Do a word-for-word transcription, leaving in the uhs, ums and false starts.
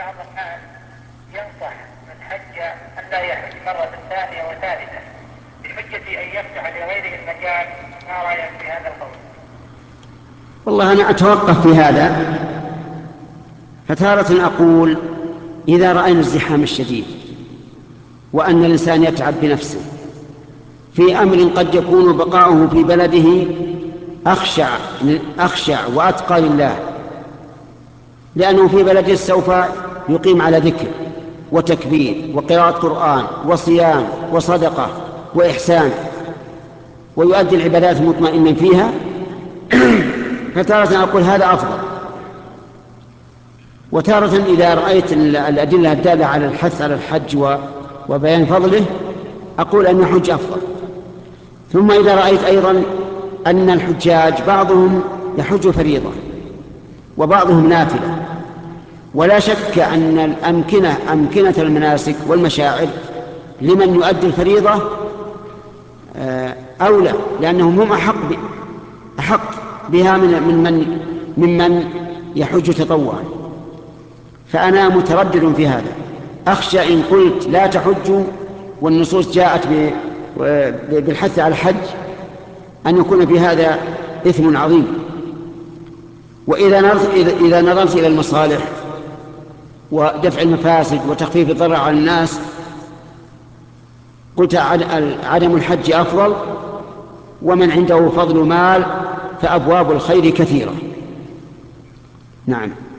بعض الناس ينصح من حج أن لا يحج مرة ثانية وثالثة بحجة أن يفتح لغيره المجال. ما رأيك في هذا القول؟ والله أنا أتوقف في هذا، فتارة أقول إذا رأينا الزحام الشديد وأن الإنسان يتعب بنفسه في أمر قد يكون بقاؤه في بلده أخشع, أخشع وأتقى لله، لأنه في بلده سوف يقيم على ذكر وتكبير وقراءة قرآن وصيام وصدقة وإحسان ويؤدي العبادات مطمئنا فيها فتارة أقول هذا أفضل، وتارة إذا رأيت الأدلة الدالة على الحث على الحج وبيان فضله أقول أن الحج أفضل. ثم إذا رأيت أيضا أن الحجاج بعضهم يحج فريضة وبعضهم نافلة، ولا شك أن الأمكنة أمكنة المناسك والمشاعر لمن يؤدي الفريضة أولى، لأنهم هم أحق أحق بها من من ممن يحج تطوعا. فأنا متردد في هذا، أخشى إن قلت لا تحجوا والنصوص جاءت بالحث على الحج أن يكون في هذا إثم عظيم. وإذا نظرت إذا نظرت إلى المصالح ودفع المفاسد وتخفيف الضرر على الناس قلت عدم الحج أفضل، ومن عنده فضل مال فأبواب الخير كثيرة. نعم.